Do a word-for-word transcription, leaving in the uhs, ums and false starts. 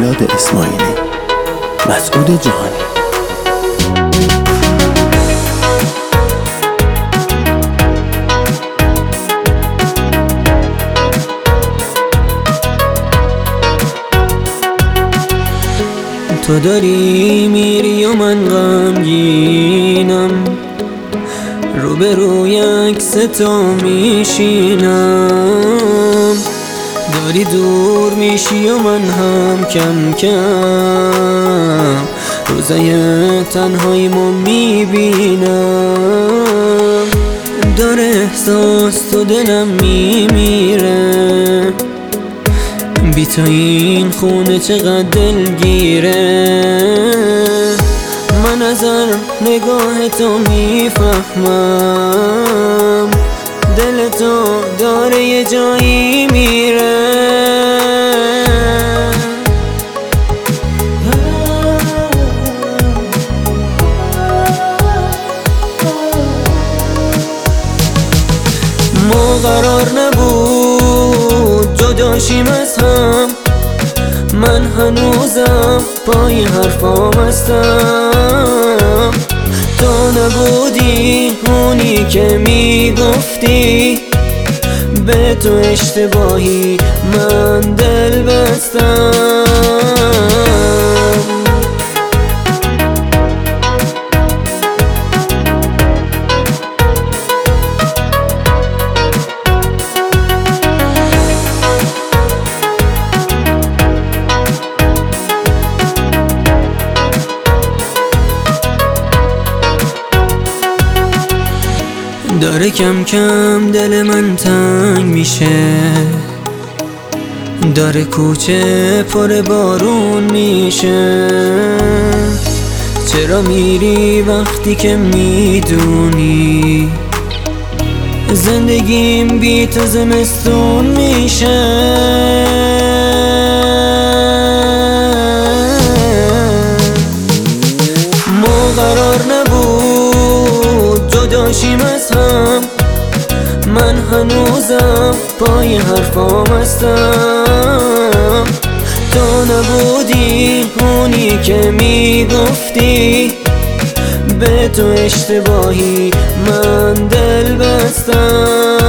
مهرداد اسماعیلی، مسعود جهانی. تو داری میری و من غمگینم، روبروی عکس تو میشینم. داری دور میشی و من هم کم کم روزای تنهاییمو میبینم. داره احساس تو دلم میمیره، بی تو این خونه چقدر دلگیره. من از هر نگاه تو میفهمم دل تو داره یه جایی میره. ما قرار نبود جداشیم از هم، من هنوزم پای حرفام هستم. تو نبودی اونی که میگفتی به تو اشتباهی من دل بستم. داره کم کم دل من تنگ میشه، داره کوچه پر بارون میشه. چرا میری وقتی که میدونی زندگیم بی تو زمستون میشه؟ ما قرار نبود جداشیم از هم، من هنوزم پای حرفام هستم. تو نبودی اونی که میگفتی به تو اشتباهی من دل بستم.